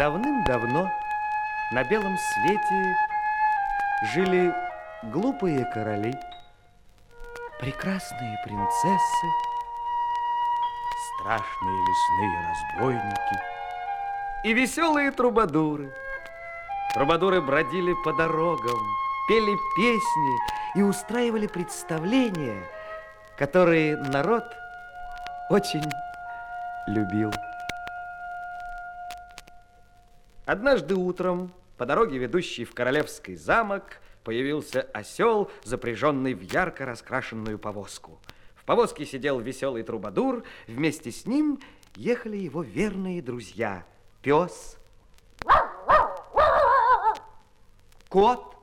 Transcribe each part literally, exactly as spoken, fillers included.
Давным-давно на белом свете жили глупые короли, прекрасные принцессы, страшные лесные разбойники и веселые трубадуры. Трубадуры бродили по дорогам, пели песни и устраивали представления, которые народ очень любил. Однажды утром по дороге, ведущей в королевский замок, появился осел, запряженный в ярко раскрашенную повозку. В повозке сидел веселый трубадур, вместе с ним ехали его верные друзья – пес, кот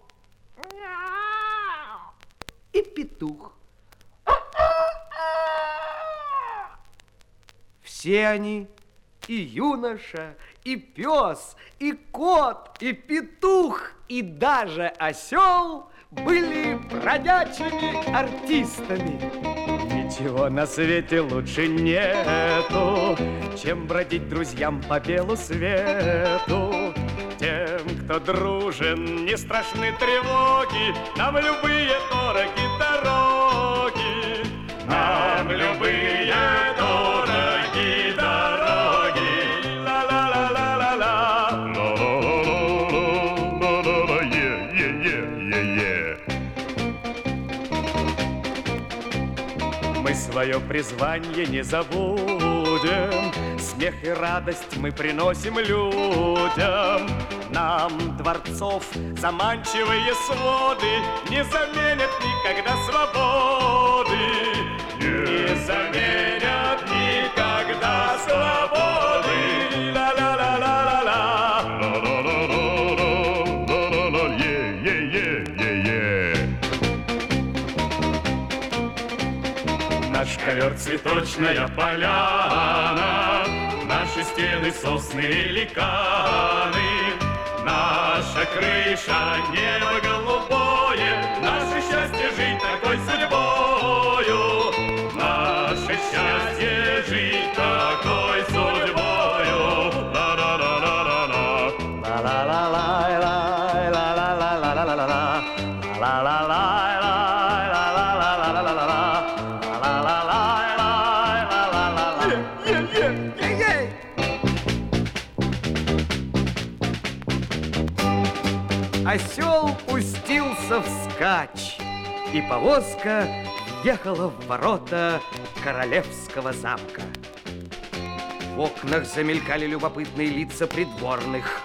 и петух. Все они, и юноша, и пес, и кот, и петух, и даже осел были бродячими артистами. Ничего на свете лучше нету, чем бродить друзьям по белу свету. Тем, кто дружен, не страшны тревоги, нам любые дороги дороги, нам любые дороги дороги. Мы свое призвание не забудем, смех и радость мы приносим людям. Нам дворцов заманчивые своды не заменят никогда свободы, не заменят никогда свободы. Ла-ла-ла-ла-ла-ла. Наш ковер цветочная поляна, наши стены сосны и ликаны, наша крыша небо голубое, наше счастье жить такой судьбою, наше счастье жить такой судьбою. Ла-ла-ла-ла-ла-ла. Ла-ла-ла-ла-ла-ла-ла-ла-ла-ла-ла. Ла-ла-ла-ла-ла-ла-ла-ла-ла-ла. Осел пустился вскачь, и повозка въехала в ворота королевского замка. В окнах замелькали любопытные лица придворных.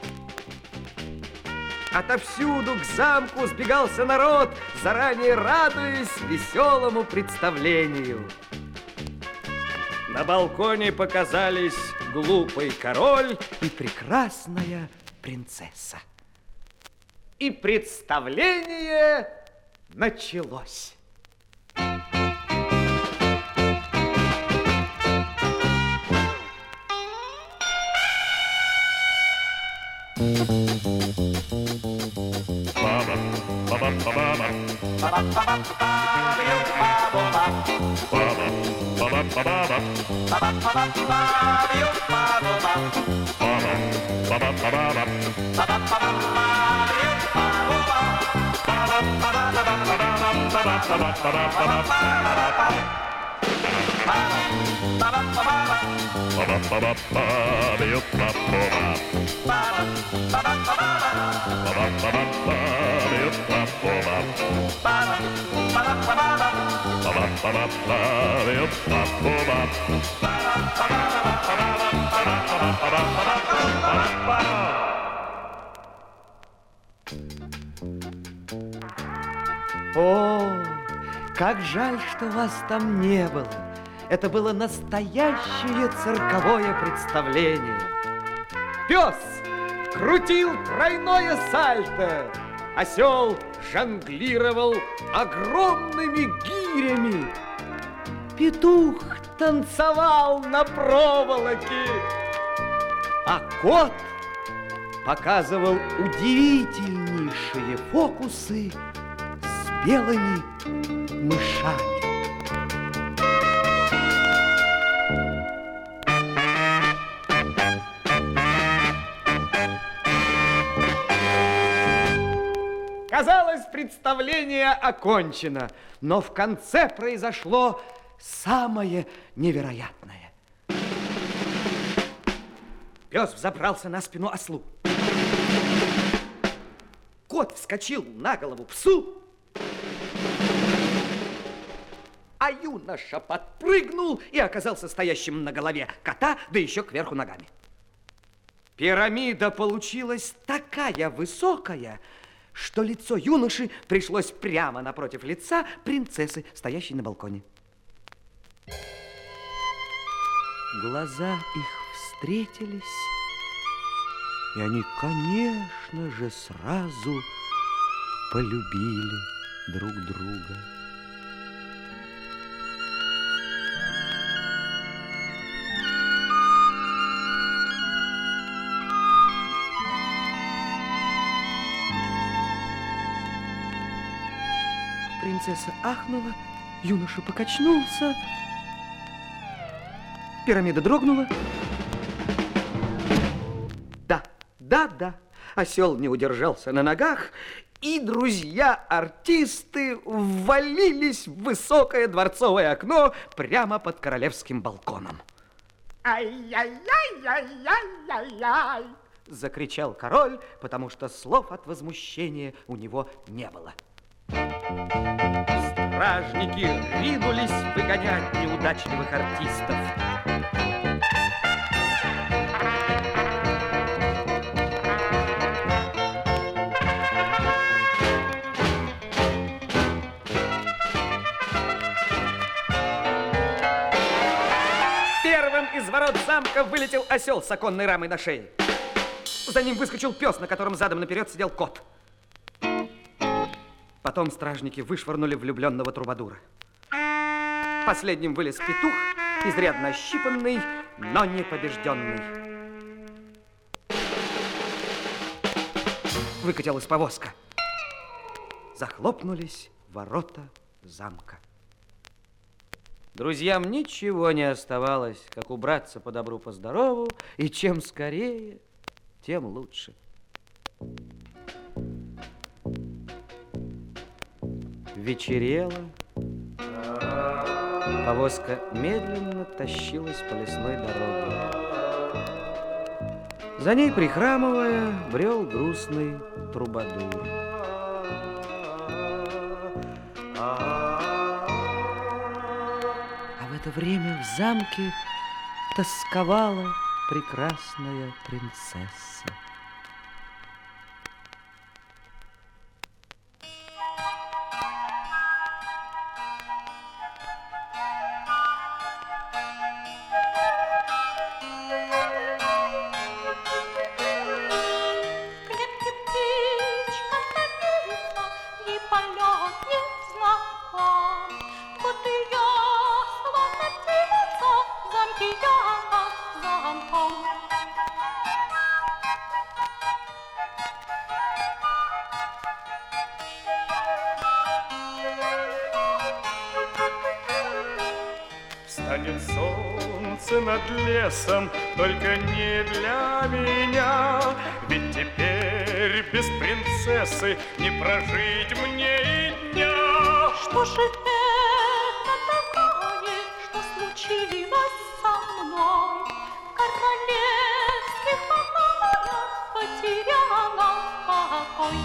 Отовсюду к замку сбегался народ, заранее радуясь веселому представлению. На балконе показались глупый король и прекрасная принцесса. И представление началось. О, как жаль, что вас там не было. Это было настоящее цирковое представление. Пес крутил тройное сальто, осел жонглировал огромными гирями, петух танцевал на проволоке, а кот показывал удивительнейшие фокусы с белыми мышами. представление окончено, но в конце произошло самое невероятное. Пес взобрался на спину ослу. Кот вскочил на голову псу, а юноша подпрыгнул и оказался стоящим на голове кота, да еще кверху ногами. Пирамида получилась такая высокая, что лицо юноши пришлось прямо напротив лица принцессы, стоящей на балконе. Глаза их встретились, и они, конечно же, сразу полюбили друг друга. Принцесса ахнула, юноша покачнулся, пирамида дрогнула. Да, да, да, осел не удержался на ногах, и друзья-артисты ввалились в высокое дворцовое окно прямо под королевским балконом. «Ай-яй-яй-яй-яй-яй-яй!» закричал король, потому что слов от возмущения у него не было. Стражники ринулись выгонять неудачливых артистов. Первым из ворот замка вылетел осел с оконной рамой на шее. За ним выскочил пес, на котором задом наперед сидел кот. Потом стражники вышвырнули влюбленного трубадура. Последним вылез петух, изрядно ощипанный, но не побежденный. Выкатилась повозка. Захлопнулись ворота замка. Друзьям ничего не оставалось, как убраться по добру, по здорову, и чем скорее, тем лучше. Вечерело. Повозка медленно тащилась по лесной дороге. За ней, прихрамывая, брел грустный трубадур. А в это время в замке тосковала прекрасная принцесса. Встанет солнце над лесом, только не для меня, ведь теперь без принцессы не прожить мне и дня. Что же это такое, что случилось со мной? В королевских покоях потеряла покой.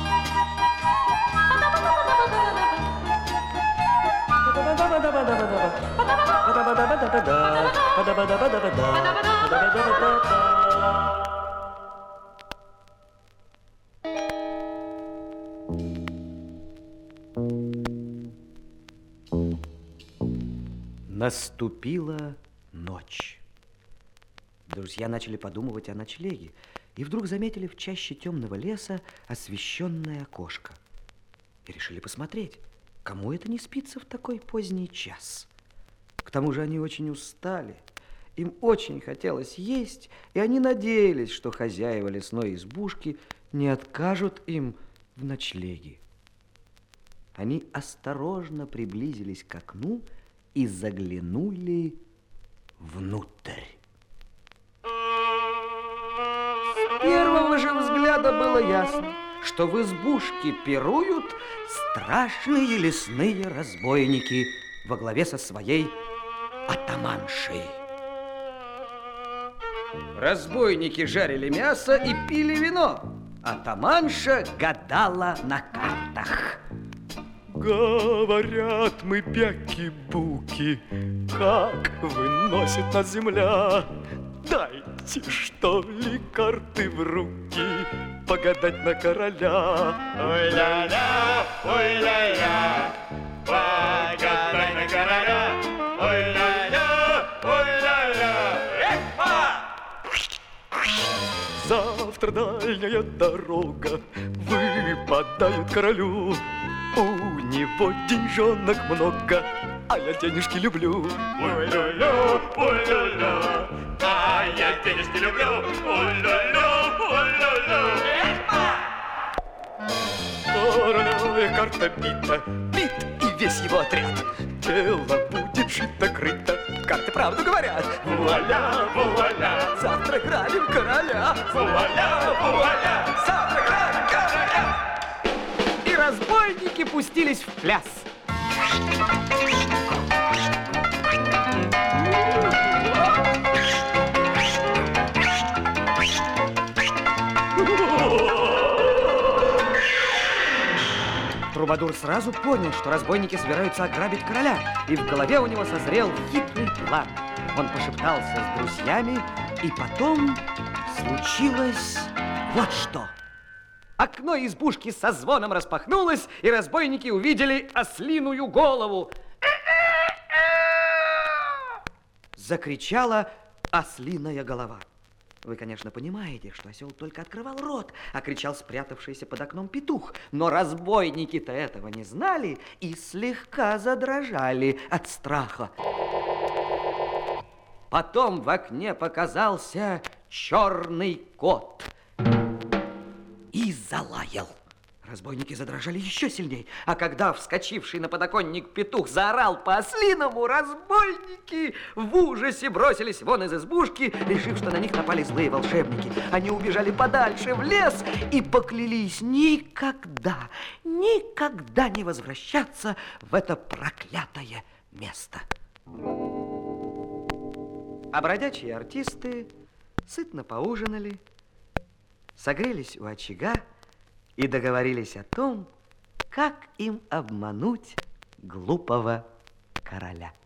Наступила ночь. Друзья начали подумывать о ночлеге и вдруг заметили в чаще темного леса освещенное окошко. И решили посмотреть, кому это не спится в такой поздний час. К тому же они очень устали, им очень хотелось есть, и они надеялись, что хозяева лесной избушки не откажут им в ночлеге. Они осторожно приблизились к окну и заглянули внутрь. С первого же взгляда было ясно, что в избушке пируют страшные лесные разбойники во главе со своей атаманшей. Разбойники жарили мясо и пили вино. Атаманша гадала на картах. Говорят мы, бяки-буки, как выносит нас земля. Дайте, что ли, карты в руки, погадать на короля. Ой-ля-ля, ой-ля-ля, погадай на короля. Ой-ля-ля, ой-ля-ля, эхо! Завтра дальняя дорога выпадает королю. У него деньжонок много, а я денежки люблю. Ой-ля-ля, ой-ля-ля, а я денежки люблю. Ой-ля-ля, ой-ля-ля. Королевая карта бита, бит и весь его отряд. Дело будет шито-крыто, карты правду говорят. Вуаля, вуаля, завтра грабим короля. Вуаля, вуаля, завтра грабим короля. И разбойники пустились в пляс. Трубадур сразу понял, что разбойники собираются ограбить короля, и в голове у него созрел хитрый план. Он пошептался с друзьями, и потом случилось вот что. Окно избушки со звоном распахнулось, и разбойники увидели ослиную голову. Закричала ослиная голова. Вы, конечно, понимаете, что осел только открывал рот, а кричал спрятавшийся под окном петух. Но разбойники-то этого не знали и слегка задрожали от страха. Потом в окне показался черный кот и залаял. Разбойники задрожали еще сильней, а когда вскочивший на подоконник петух заорал по-ослиному, разбойники в ужасе бросились вон из избушки, решив, что на них напали злые волшебники. Они убежали подальше в лес и поклялись никогда, никогда не возвращаться в это проклятое место. А бродячие артисты сытно поужинали, согрелись у очага и договорились о том, как им обмануть глупого короля.